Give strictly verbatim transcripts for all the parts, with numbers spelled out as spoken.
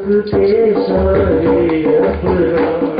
सकते सारे अपराध।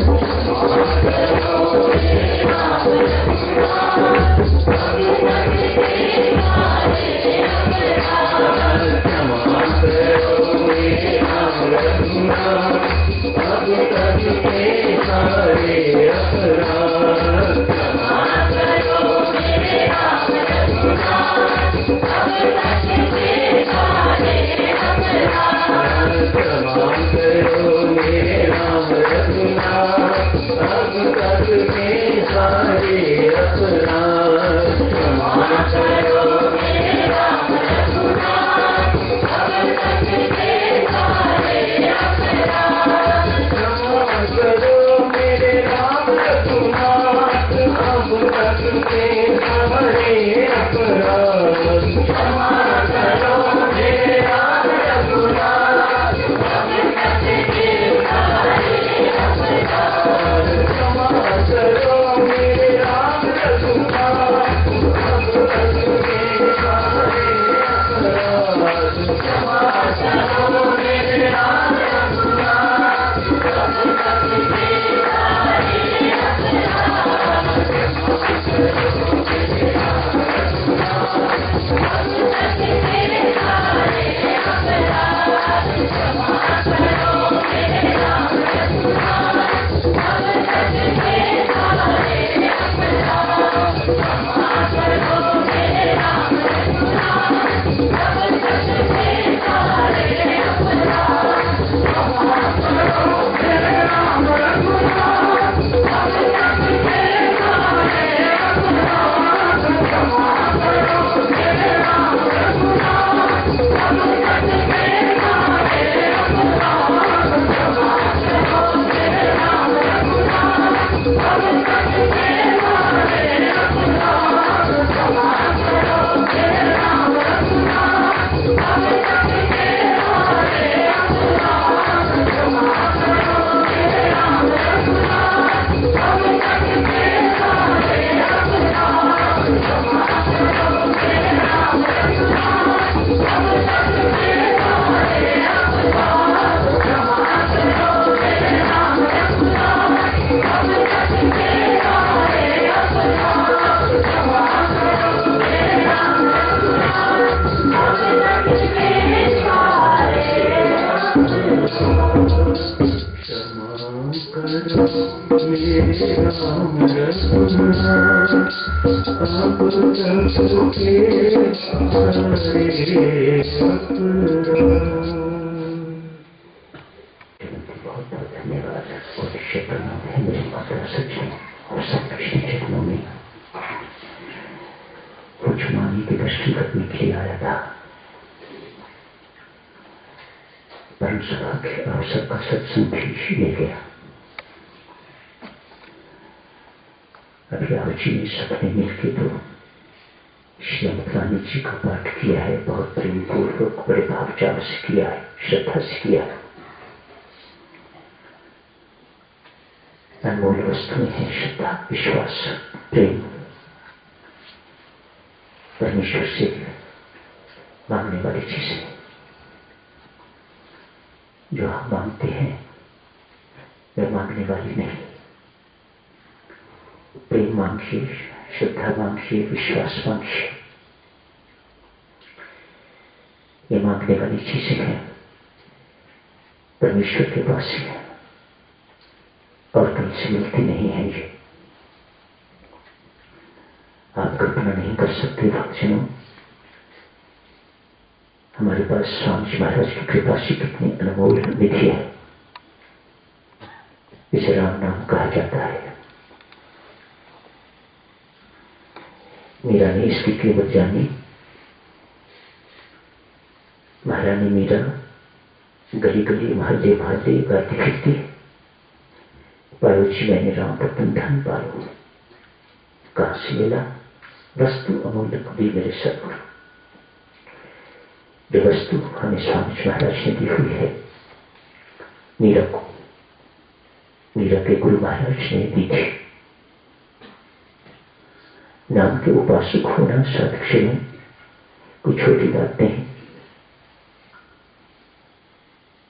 नाम के उपासक होना साधक में कोई छोटी बात नहीं।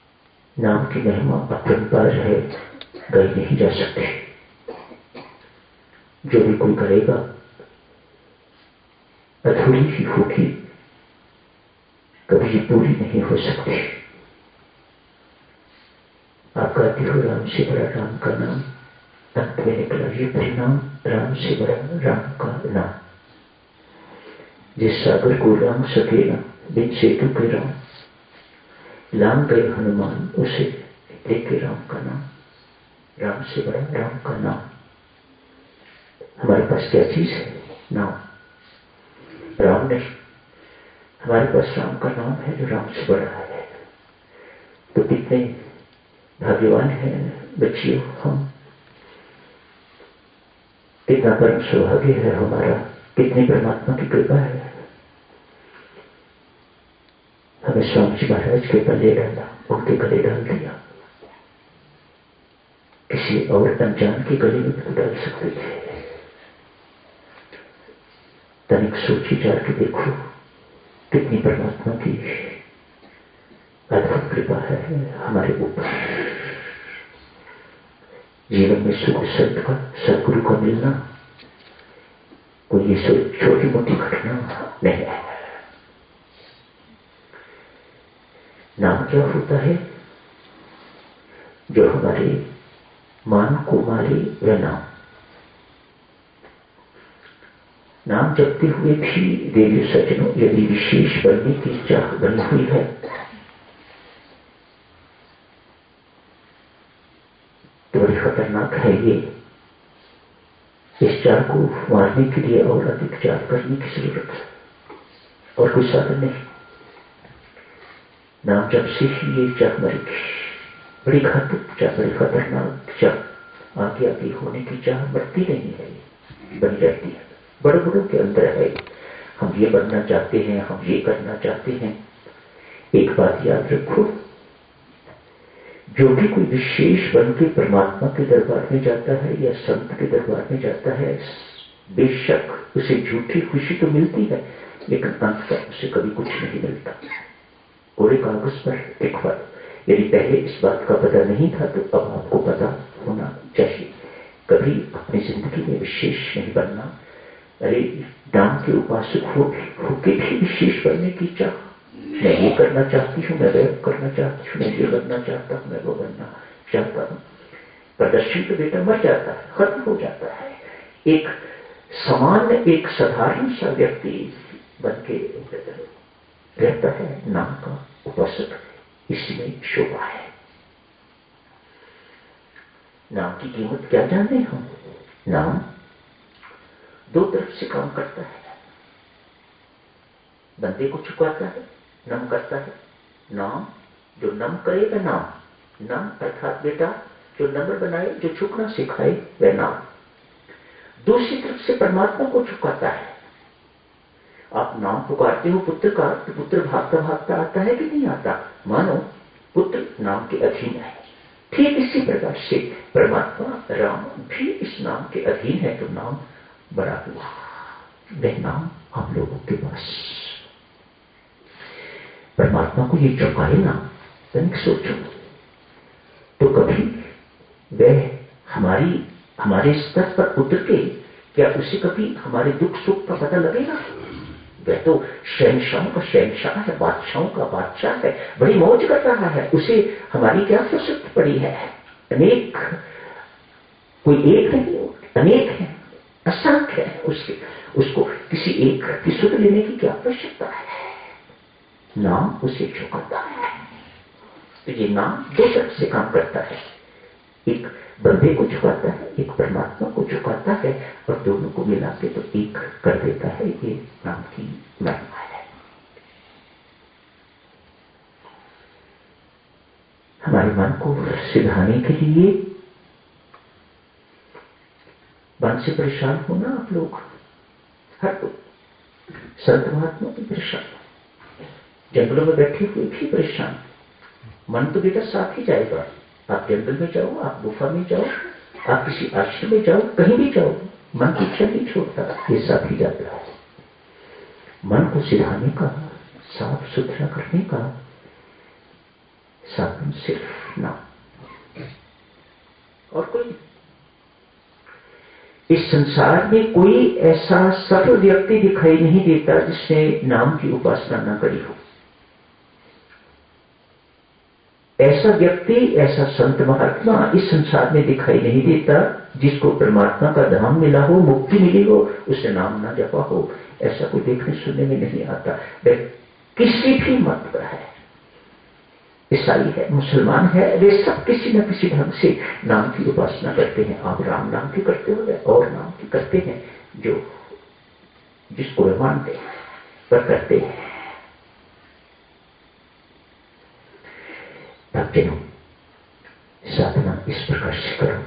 नाम की महिमा अपरंपार है, गई नहीं जा सकती। जो भी कोई करेगा अधूरी ही होगी, कभी पूरी नहीं हो सकती। आप गाते हो राम से बड़ा राम का नाम, अंत में निकला ये परिणाम, राम से बड़ा राम का नाम। जिस सागर को राम सके ना, बिन सेतु के राम, लांग गए हनुमान उसे लेके राम का नाम। राम से बड़ा राम का नाम। हमारे पास क्या चीज है? नाम। राम नहीं, हमारे पास राम का नाम है जो राम से बड़ा है। तो कितने भाग्यवान हैं बच्चियों हम, कितना परम सौभाग्य है हमारा, कितनी परमात्मा की कृपा है। हमें स्वामी जी महाराज के गले डाला, उनके गले डाल दिया। किसी और अनजान के गले में तो डाल सकते थे। तनिक सोची जा के देखो कितनी परमात्मा की अद्भुत कृपा है हमारे ऊपर। जीवन में सुख संत का, सदगुरु का मिलना कोई ये छोटी मोटी घटना नहीं है। नाम क्या होता है? जो हमारे मान को मारे वह नाम। नाम जपते हुए भी देवी सज्जनों, यदि विशेष बनने की चाह बनी हुई है तो बड़ी खतरनाक है ये। इस चाह को मारने के लिए और अधिक चाह करने की जरूरत है, और कोई साधन नहीं। नाम जब से ही ये चाह मरेगी। बड़ी घातक चाह, बड़ी खतरनाक चाह। आगे आगे होने की चाह मरती नहीं है, बन जाती है। बड़े बड़ों के अंदर है, हम ये बनना चाहते हैं, हम ये करना चाहते हैं। एक बात याद रखो, जो भी कोई विशेष बन के परमात्मा के दरबार में जाता है या संत के दरबार में जाता है, बेशक उसे झूठी खुशी तो मिलती है, लेकिन अंत तक उसे कभी कुछ नहीं मिलता। कोरे कागज पर एक बात, यदि पहले इस बात का पता नहीं था तो अब आपको पता होना चाहिए। कभी अपनी जिंदगी में विशेष नहीं बनना। अरे नाम के उपासक हो होके भी विशेष बनने की चाह, मैं ये करना चाहती हूँ, मैं वह करना चाहती हूँ, मैं ये बनना चाहता हूँ, मैं वो बनना चाहता हूँ। प्रदर्शन तो बेटा मर जाता है, खत्म हो जाता है। एक सामान्य, एक साधारण सा व्यक्ति बन के रहता है नाम का उपासक। इसमें शोभा है। नाम की कीमत क्या जाने हम? नाम दो तरफ से काम करता है। बंदे को झुकाता है, नम करता है। नाम जो नम करेगा, नाम नाम अर्थात बेटा जो नम्र बनाए, जो झुकना सिखाए वह नाम। दूसरी तरफ से परमात्मा को झुकाता है। आप नाम पुकारते हो पुत्र का, तो पुत्र भागता भागता आता है कि नहीं आता? मानो पुत्र नाम के अधीन है। ठीक इसी प्रकार से परमात्मा राम भी इस नाम के अधीन है, तो नाम बड़ा हुआ। वह नाम आप लोगों के पास परमात्मा को ये झुकाए ना, तनिक सोचो तो कभी वह हमारी हमारे स्तर पर उतर के क्या उसे कभी हमारे दुख सुख का पता लगेगा? वह तो शहंशाह का शहंशाह है, बादशाहों का बादशाह है, बड़ी मौज कर रहा है। उसे हमारी क्या फुर्सत पड़ी है? अनेक, कोई एक नहीं, अनेक है, असंख्य है। उसके उसको किसी एक की सुध लेने की क्या आवश्यकता है? नाम उसे झुकाता है। तो ये नाम दो तरफ से काम करता है। एक बंदे को झुकाता है, एक परमात्मा को झुकाता है, और दोनों को मिला के तो एक कर देता है। ये नाम की महिमा है। हमारे मन को सिधाने के लिए मन से परेशान होना आप लोग, हर कोई संत महात्मा भी परेशान, जंगलों में बैठे हुए भी परेशान। मन तो बेटा साथ ही जाएगा। आप जंगल में जाओ, आप गुफा में जाओ, आप किसी आश्रम में जाओ, कहीं भी जाओ, मन की इच्छा नहीं छोड़ता, ये साथ ही जाता है। मन को सिधाने का, साफ सुथरा करने का साधन सिर्फ नाम और कोई नहीं। इस संसार में कोई ऐसा सफल व्यक्ति दिखाई नहीं देता जिसने नाम की उपासना न करी हो। ऐसा व्यक्ति, ऐसा संत महात्मा इस संसार में दिखाई नहीं देता जिसको परमात्मा का धाम मिला हो, मुक्ति मिली हो, उसने नाम ना जपा हो। ऐसा कोई देखने सुनने में नहीं आता। वे किसी भी मत का है, ईसाई है, मुसलमान है, वे सब किसी न किसी ढंग से नाम की उपासना करते हैं। आप राम नाम की करते हो और नाम की करते हैं, जो जिसको वे मानते हैं पर करते हैं। भक्तों, साधना इस प्रकार से करो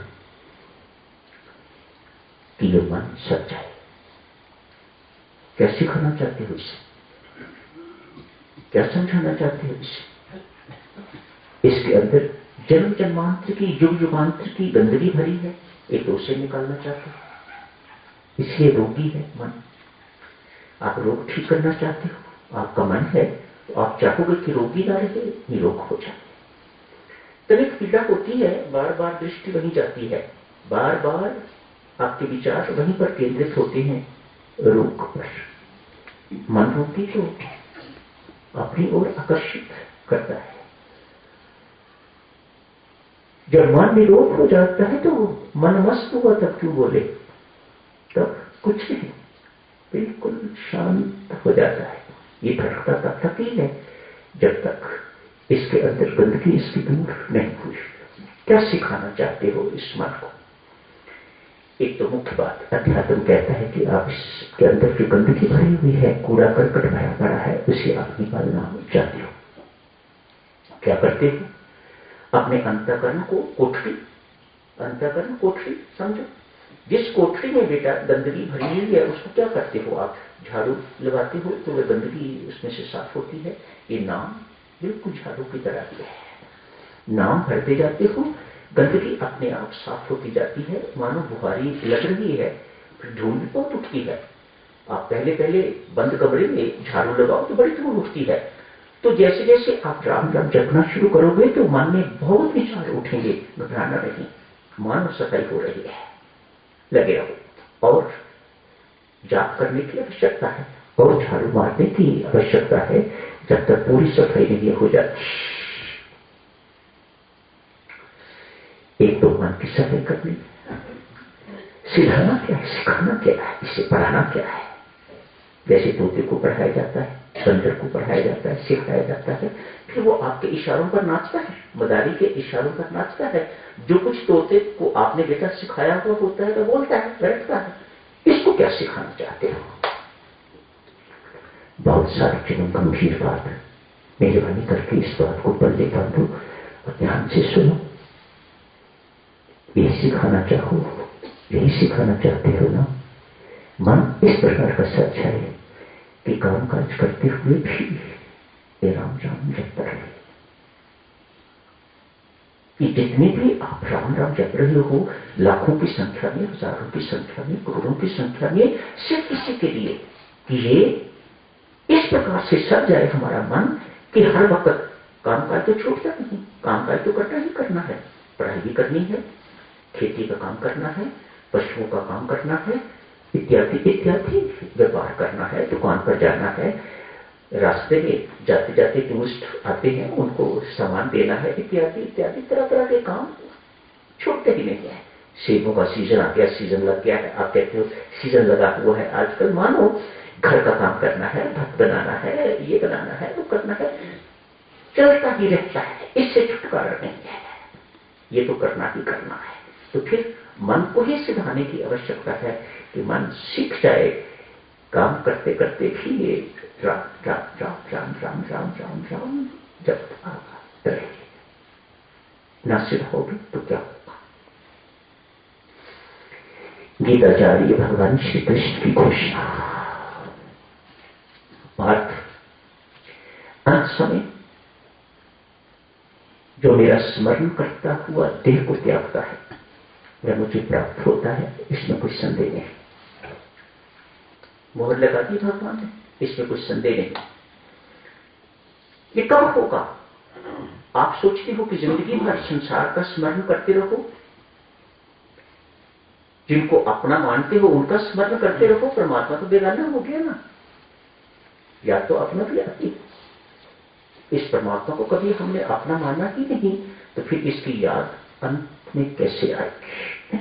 कि ये मन सच जाए। क्या सिखाना चाहते हो इसे? क्या समझाना चाहते हो इसे? इसके अंदर जन्म जन्मांतर की, युग युगांतर की गंदगी भरी है, एक तो उसे निकालना चाहते हो, इसलिए रोगी है मन। आप रोग ठीक करना चाहते हो, आपका मन है तो आप चाहोगे कि रोगी ना रहे, निरोग हो जाए। तनिक पीड़ा होती है, बार बार दृष्टि वहीं जाती है, बार बार आपके विचार वहीं पर केंद्रित होते हैं, रोग पर। मन रोगी को अपनी ओर आकर्षित करता है। जब मन निरोग हो जाता है तो मन मस्त हुआ तब क्यों बोले, तब कुछ नहीं, बिल्कुल शांत हो जाता है। ये भटकता तब तक ही है जब तक इसके अंदर गंदगी इसकी दूर नहीं हुई। क्या सिखाना चाहते हो इस मन को? एक तो मुख्य बात, अध्यात्म कहता है कि आप इसके अंदर जो गंदगी भरी हुई है, कूड़ा करकट भरा पड़ा है, उसे आप निकालना चाहते हो। क्या करते हो? अपने अंतःकरण को कोठरी, अंतःकरण कोठरी समझो। जिस कोठरी में बेटा गंदगी भरी हुई है उसको क्या करते हो आप? झाड़ू लगाते हो तो वह गंदगी उसमें से साफ होती है। ये नाम बिल्कुल झाड़ू की तरह है। नाम भरते जाते हो, गंदगी अपने आप साफ होती जाती है। मानो बुहारी लग रही है, फिर धूल भी बहुत उठती है। आप पहले पहले बंद कमरे में झाड़ू लगाओ तो बड़ी धूल उठती है। तो जैसे जैसे आप राम राम जपना शुरू करोगे तो मन में बहुत विचार उठेंगे। घबराना नहीं, मानो सफाई हो रही है, लगे रहो। और जाप करने की आवश्यकता है और झाड़ू मारने की आवश्यकता है जब तक पूरी सफाई नहीं हो जाती। एक तो मन की सफाई करनी, सिखाना क्या है, सिखाना क्या है, इसे पढ़ाना क्या है। जैसे तोते को पढ़ाया जाता है, बंदर को पढ़ाया जाता है, सिखाया जाता है, फिर वो आपके इशारों पर नाचता है, मदारी के इशारों पर नाचता है। जो कुछ तोते को आपने बेटा सिखाया हुआ होता है तो बोलता है, बैठता है। इसको क्या सिखाना चाहते हो? बहुत सारी चुनों गंभीर बात, मेहरबानी करके इस बात को पल्ले बांधो और ध्यान से सुनो। यही सिखाना चाहो, यही सिखाना चाहते हो ना? मन इस प्रकार का सच है कि काम काज करते हुए भी ये राम राम जपता रहे। कि जितने भी आप राम राम जप रहे हो, लाखों की संख्या में, हजारों की संख्या में, करोड़ों की संख्या में, सिर्फ इसी के लिए कि ये इस प्रकार से सज जाए हमारा मन कि हर वक्त काम काज तो छूटता नहीं, काम काज तो करना ही करना है। पढ़ाई भी करनी है, खेती का काम करना है, पशुओं का काम करना है, इत्यादि इत्यादि। व्यापार करना है, दुकान पर जाना है, रास्ते में जाते जाते टूरिस्ट आते हैं उनको सामान देना है, इत्यादि इत्यादि तरह तरह के काम छूटते ही नहीं है। सेबों का सीजन आ गया, सीजन लग गया है, आप कहते हो सीजन लगा हुआ है आजकल। मानो घर का काम करना है, भात बनाना है, ये बनाना है, वो करना है, चलता ही रहता है, इससे छुटकारा नहीं है, ये तो करना ही करना है। तो फिर मन को ही सिखाने की आवश्यकता है कि मन सीख जाए काम करते करते भी ये राम राम राम राम राम राम राम राम जब रहे ना सिखाओगे तो क्या होगा? गीताचार्य भगवान श्री कृष्ण की घोषणा, पार्थ अंत समय जो मेरा स्मरण करता हुआ देह को त्यागता है वह मुझे प्राप्त होता है, इसमें कोई संदेह नहीं। मोहर लगा दी भगवान ने, इसमें कुछ संदेह नहीं। ये कब होगा? आप सोचते हो कि जिंदगी भर संसार का स्मरण करते रहो, जिनको अपना मानते हो उनका स्मरण करते रहो, परमात्मा तो बेगाना हो गया ना। या तो अपना भी आती, इस परमात्मा को कभी हमने अपना माना ही नहीं, तो फिर इसकी याद अंत में कैसे आएगी?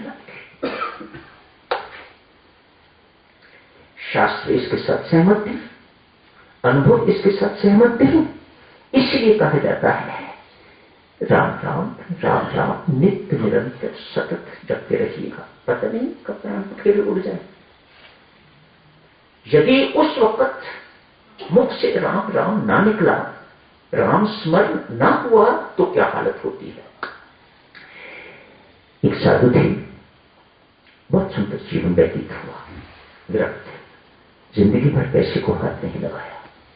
शास्त्र इसके साथ सहमत है, अनुभव इसके साथ सहमत नहीं। इसलिए कहा जाता है राम राम राम राम नित्य निरंतर सतत जपते रहिएगा, पता नहीं कब प्राण फिर उड़ जाए। यदि उस वक्त मुख से राम राम ना निकला, राम स्मरण ना हुआ, तो क्या हालत होती है। एक साधु थे, बहुत सुंदर जीवन व्यतीत हुआ, विरक्त, जिंदगी भर पैसे को हाथ नहीं लगाया।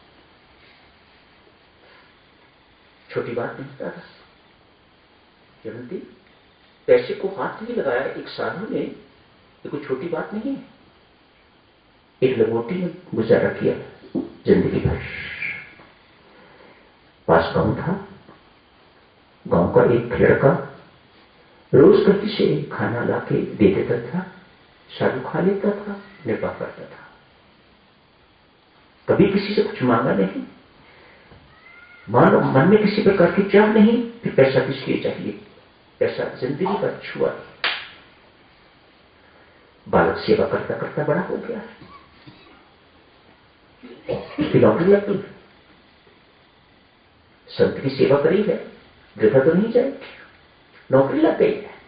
छोटी बात नहीं था, जानती, पैसे को हाथ नहीं लगाया एक साधु ने, ये कोई छोटी बात नहीं है। एक लंगोटी में गुजारा किया जिंदगी भर। पास गांव था, गांव का एक लड़का रोज कहीं से खाना लाके दे देता था, साधु खा लेता था, निर्वाह करता था, कभी किसी से कुछ मांगा नहीं, मानो मन में किसी प्रकार की चाह नहीं, फिर पैसा किस लिए चाहिए, पैसा जिंदगी का छुआ। बालक सेवा करता करता बड़ा हो गया, उसकी नौकरी लग गई, संत की सेवा करी है, वृथा तो नहीं जाएगी, नौकरी लग गई है।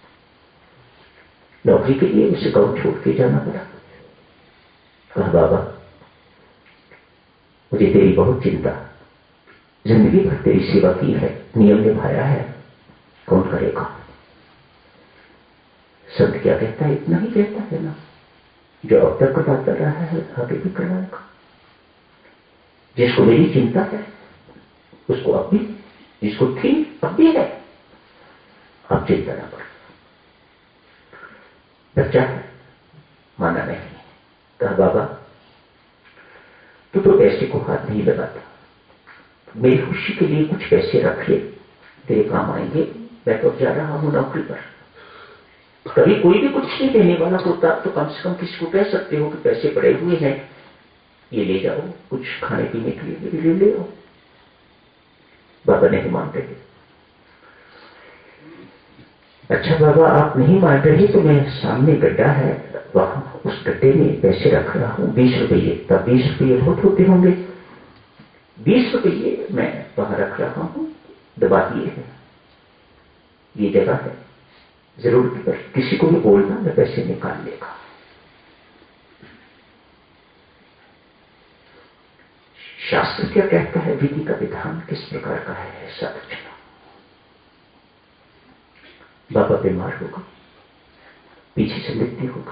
नौकरी के लिए उसे गांव छोड़ के जाना पड़ा। कहा बाबा मुझे तेरी बहुत चिंता, जिंदगी भर तेरी सेवा की है, नियम निभाया है, कौन करेगा। संत क्या कहता है, इतना ही कहता है ना, जो अब तक करवाता रहा है आगे भी करवाएगा। जिसको मेरी चिंता है उसको अब भी, जिसको थी अब भी है, अब चिंता ना करो। बच्चा है, माना नहीं। कहा बाबा तू तो पैसे को हाथ नहीं लगाता, मेरी खुशी के लिए कुछ पैसे रख ले, तेरे काम आएंगे, मैं तो जा रहा हूं नौकरी पर। कभी कोई भी कुछ नहीं देने वाला होता तो कम से कम किसी को कह सकते हो कि पैसे पड़े हुए हैं, ये ले जाओ, कुछ खाने पीने के लिए भी ले ले आओ। बाबा नहीं मान रहे। अच्छा बाबा आप नहीं मान रहे तो मैं सामने गड्ढा है, वहां उस गड्ढे में पैसे रख रहा हूं, बीस रुपये, तब बीस रुपये बहुत होते होंगे, बीस रुपये मैं वहां रख रहा हूं, दबा दिए है, ये जगह है, जरूरत पर किसी को भी बोलना, मैं पैसे निकाल लेगा। शास्त्र क्या कहता है, विधि का विधान किस प्रकार का है, ऐसा पूछना। बाबा बीमार होगा, पीछे से मृत्यु होगा,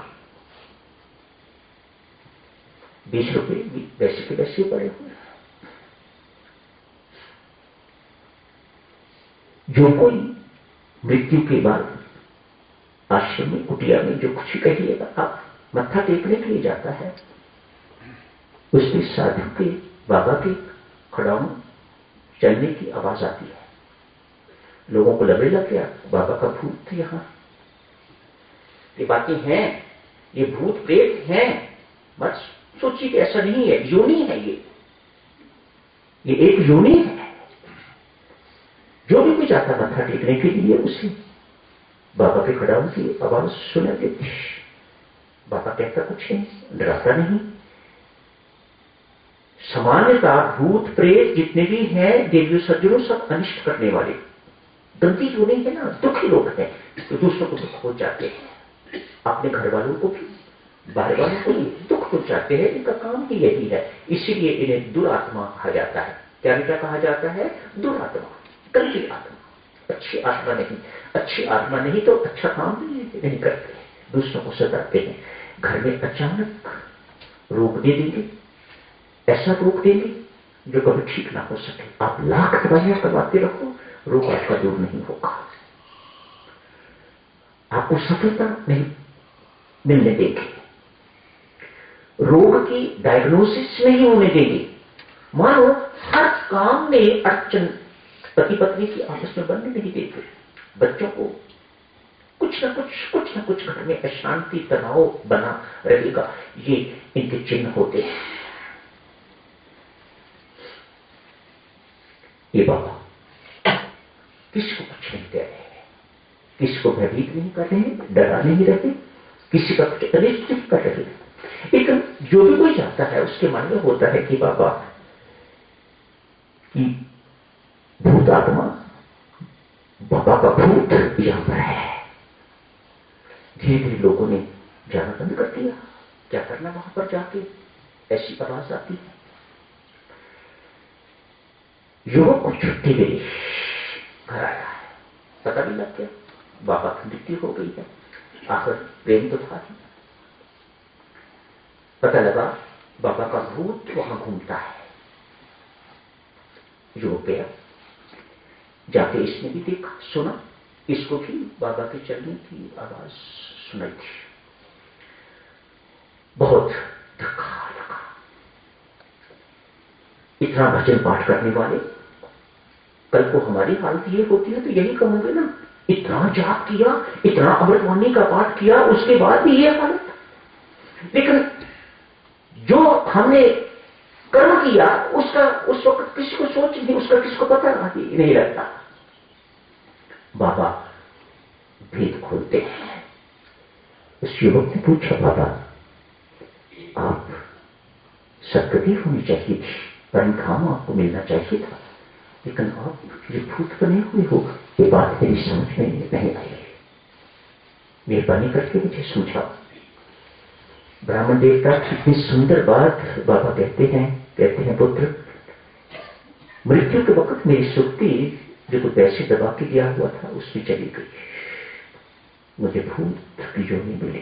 बीस रुपये वैसे के वैसे पड़े हुए। जो कोई मृत्यु के बाद आश्रम में, कुटिया में जो कुछ कहिएगा, आप मत्था टेकने के लिए जाता है, उसमें साधु के, बाबा के खड़ाऊ चलने की आवाज आती है। लोगों को लगे लग गया बाबा का भूत यहां, ये बातें हैं, ये भूत प्रेत हैं, मत सोचिए कि ऐसा नहीं है, योनि है ये ये एक योनि है। जो भी कोई जाता मत्था टेकने के लिए उसे बाबा के खड़ाऊ की आवाज सुना देती। बाबा कहता कुछ नहीं, डराता नहीं। सामान्यता भूत प्रेत जितने भी हैं, देवी सज्जनों, सब अनिष्ट करने वाले गंदी जो नहीं है ना, दुखी लोग हैं, तो दूसरों को दुख पहुंचाते हैं, अपने घर वालों को भी, बाहर वालों को भी दुख पहुंचाते हैं। इनका काम ही यही है, इसीलिए इन्हें दुरात्मा कहा जाता है। क्या बेटा कहा जाता है? दुरात्मा, गंदी आत्मा, अच्छी आत्मा नहीं। अच्छी आत्मा नहीं तो अच्छा काम भी नहीं करते, दूसरों को सताते हैं। घर में अचानक रोग दे देंगे, ऐसा रोग देंगे जो कभी ठीक ना हो सके। आप लाख दवाइयां करवाते रहो, रोग आपका दूर नहीं होगा, आपको सफलता नहीं मिलने देंगे, रोग की डायग्नोसिस नहीं होने देंगे। मानो हर काम में अड़चन पति पत्नी की आपस में बनने नहीं देते, बच्चों को कुछ ना कुछ कुछ ना कुछ घर में अशांति तनाव बना रहेगा, ये इनके चिन्ह होते हैं। ये बाबा किसी को कुछ नहीं कह रहे, किसी को भयभीत नहीं कर रहे, डरा नहीं रहे, किसी का कुछ अनिष्ट नहीं कर रहे। लेकिन जो भी कोई जाता है उसके मन में होता है कि बाबा कि भूत आत्मा, बाबा का भूत यहां पर है। धीरे धीरे लोगों ने जाना बंद कर दिया। क्या करना वहां पर जाके, ऐसी आवाज आती है। युवक को छुट्टी मिली, घर आया है, पता भी लग गया बाबा की मृत्यु हो गई है। आखिर प्रेम तो था ही। पता लगा बाबा का भूत वहां घूमता है। युवक गया, जाके इसने भी देखा सुना, इसको भी बाबा के चलने की आवाज सुनाई थी। बहुत धक्का लगा। इतना भजन पाठ करने वाले, कल को हमारी हालत ये होती है तो यही कहोगे ना, इतना जाप किया, इतना अमृतवाणी का पाठ किया, उसके बाद भी ये हालत। लेकिन जो हमने कर्म किया उसका उस वक्त किसी को सोच नहीं, उसका किसी को पता नहीं, नहीं लगता। बाबा भेद खोलते हैं। उस युवक ने पूछा, बाबा आप सदगति होनी चाहिए थी, परिणाम आपको मिलना चाहिए था, लेकिन आप जो भूत बने हुए हो, ये बात मेरी समझ में नहीं आई। मेहरबानी करके मुझे समझाओ। ब्राह्मण देवता कितनी सुंदर बात बाबा कहते हैं, कहते हैं पुत्र, मृत्यु के वक्त मेरी सुक्ति जो तो पैसे दबा के दिया हुआ था उसमें चली गई, मुझे भूत की योनि मिली।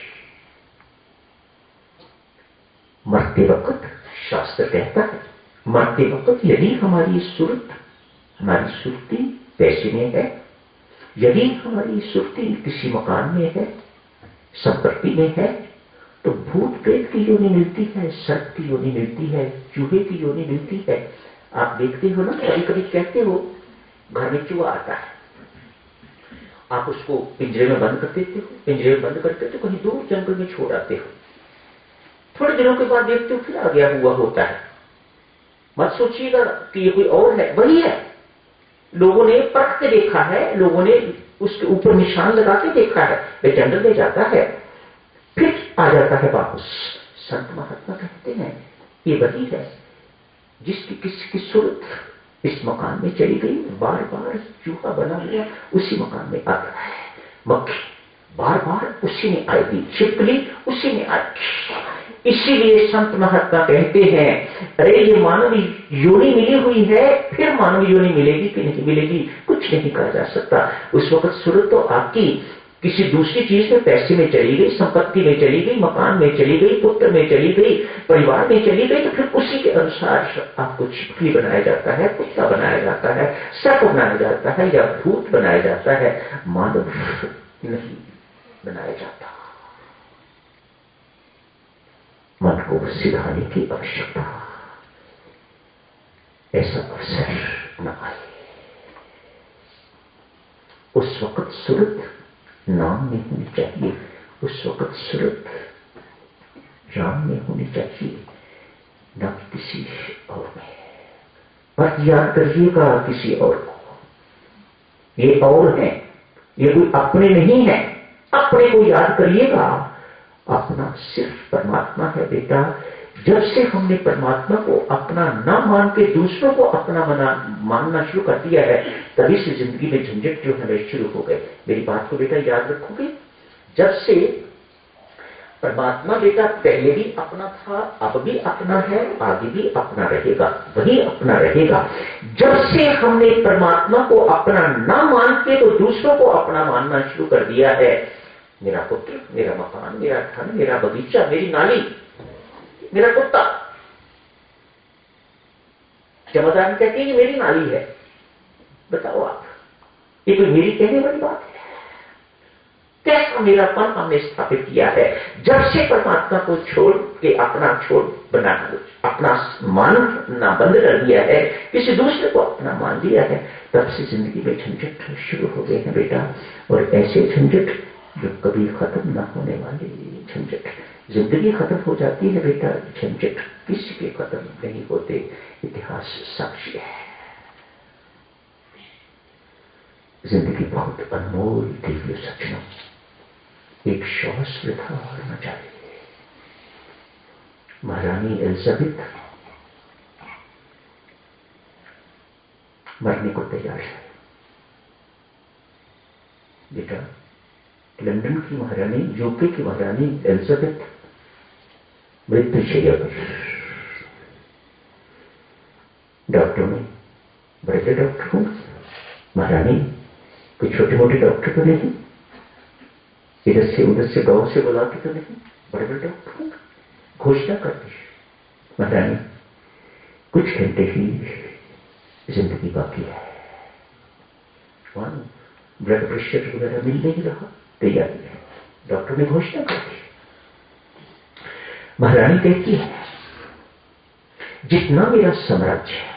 मरते वक्त शास्त्र कहता है, मरते वक्त यदि हमारी सुरत, हमारी सुरती पैसे में है, यदि हमारी सुरती किसी मकान में है, संपत्ति में है, तो भूत प्रेत की योनि मिलती है, सर्प की योनि मिलती है, चूहे की योनि मिलती है। आप देखते हो ना, कभी कभी कहते हो घर में चूहा आता है, आप उसको पिंजरे में बंद कर देते हो, पिंजरे में बंद करके तो कहीं दूर जंगल में छोड़ आते हो, थोड़े दिनों के बाद देखते हो फिर आ गया हुआ होता है। मत सोचिएगा कि ये कोई और है, वही है। लोगों ने परख के देखा है, लोगों ने उसके ऊपर निशान लगा के देखा है, वे जंगल में जाता है फिर आ जाता है वापस। संत महात्मा कहते हैं ये वही है जिसकी किसी की सूरत इस मकान में चली गई, बार बार चूहा बना हुआ उसी मकान में आता है, मक्खी बार बार उसी में आएगी, छिपकली उसी में आएगी। इसीलिए संत महात्मा कहते हैं, अरे ये मानव योनि मिली हुई है, फिर मानव योनि मिलेगी कि नहीं मिलेगी कुछ नहीं कहा जा सकता। उस वक्त सूरत तो आपकी किसी दूसरी चीज में, पैसे में चली गई, संपत्ति में चली गई, मकान में चली गई, पुत्र में चली गई, परिवार में चली गई, तो फिर उसी के अनुसार आपको छिपकली बनाया जाता है, कुत्ता बनाया जाता है, सर्प बनाया जाता है, या भूत बनाया जाता है, मानव नहीं बनाया जाता। मन को सिखाने की आवश्यकता, ऐसा अवसर न आए। उस वक्त सूरत नाम में होनी चाहिए, उस वक्त सूरत राम में होनी चाहिए, न किसी और में। मत याद करिएगा किसी और को, ये और है, ये कोई अपने नहीं है। अपने को याद करिएगा, अपना सिर्फ परमात्मा है बेटा। जब से हमने परमात्मा को अपना न मान के दूसरों को अपना मना मानना शुरू कर दिया है, तभी से जिंदगी में झंझट जो है शुरू हो गए। मेरी बात को बेटा याद रखोगे, जब से परमात्मा बेटा पहले भी अपना था, अब भी अपना है, आगे भी अपना रहेगा, वही अपना रहेगा। जब से हमने परमात्मा को अपना न मान के तो दूसरों को अपना मानना शुरू कर दिया है, मेरा पुत्र, मेरा मकान, मेरा धन, मेरा बगीचा, मेरी नाली, मेरा कुत्ता, जमादार कहती है कि मेरी नाली है। बताओ आप, ये कोई मेरी कहने वाली बात है? कैसा मेरापन हमने स्थापित किया है। जब से परमात्मा को छोड़ के अपना छोड़ बनाना, अपना मानना बंद कर दिया है, किसी दूसरे को अपना मान लिया है, तब से जिंदगी में झंझट शुरू हो गए हैं बेटा। और ऐसे झंझट जो कभी खत्म ना होने वाले झंझट। जिंदगी खत्म हो जाती है बेटा, झंझट किसी के खत्म नहीं होते, इतिहास साक्षी है। जिंदगी बहुत अनमोल दिव्य सचना, एक श्वास वृथा न जाए। महारानी एलिजाबेथ मरने को तैयार है बेटा। लंदन की महारानी, यूके की महारानी एलिजाबेथ मृत्यु शैया पर। डॉक्टरों ने, बड़े बड़े डॉक्टर हूं, महारानी कोई छोटे मोटे डॉक्टर तो नहीं, इधर से उधर से गांव से बुला के तो नहीं, बड़े बड़े डॉक्टर हूं। घोषणा कर दी, महारानी कुछ घंटे ही जिंदगी बाकी है। ब्लड प्रेशर वगैरह मिल नहीं रहा, तैयारी है। डॉक्टर ने घोषणा कर दी। महारानी कहती है, जितना मेरा साम्राज्य है,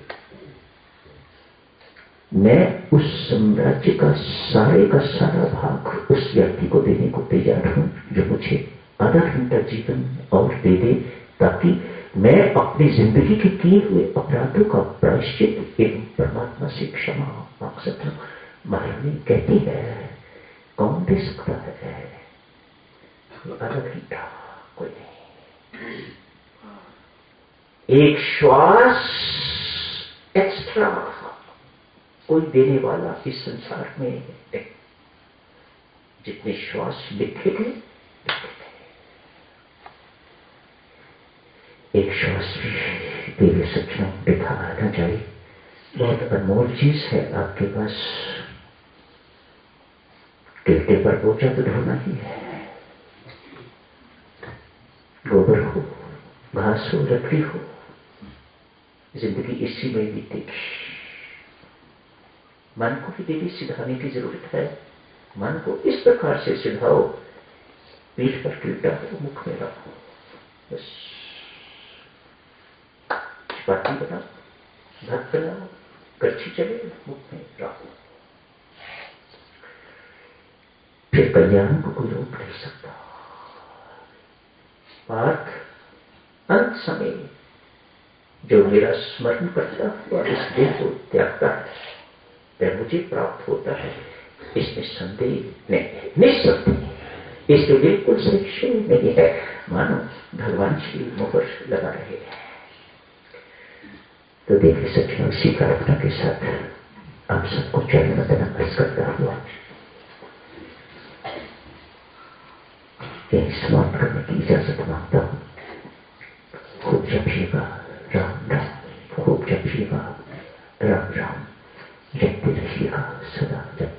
मैं उस साम्राज्य का सारे का सारा भाग उस व्यक्ति को देने को तैयार हूं जो मुझे आधा घंटा जीवन और दे दे, ताकि मैं अपनी जिंदगी के किए हुए अपराधों का प्रायश्चित एवं परमात्मा से क्षमा मांग सकूं। महारानी कहती है, कौन दे सकता है आधा घंटा? कोई नहीं। एक श्वास एक्स्ट्रा कोई देने वाला इस संसार में है। जितने श्वास लिखे थे, एक श्वास भी दिव्य सचना दिखा आना चाहिए। बहुत अनमोल चीज है आपके पास। गिरते पर पोछा तो ढोना ही है। गोबर हो, घास हो, लकड़ी हो, जिंदगी इसी में बीतेगी। मन को भी देवी सिधाने की जरूरत है। मन को इस प्रकार से सिधाओ, पीठ पर गिरता हो, मुख में रखो, बस चपाती बनाओ, भात बनाओ, कच्ची चले, मुख में रखो। फिर कल्याण को कोई रोक नहीं सकता। पार्थ अंत समय जो मेरा स्मरण करता हुआ इस देह को त्यागता है, वह मुझे प्राप्त होता है, इसमें संदेह नहीं, निस्संदेह, इसके बिल्कुल संशय नहीं है। मानो भगवान श्री मोहर लगा रहे हैं। तो देखिए सचना, इसी प्रार्थना के साथ आप सबको चरण में नमस्कार करता हुआ यही समाप्त करने की इजाजत मांगता हूं। खूब जपिएगा राम राम, खूब जपिएगा राम राम, जपते रहिएगा सदा।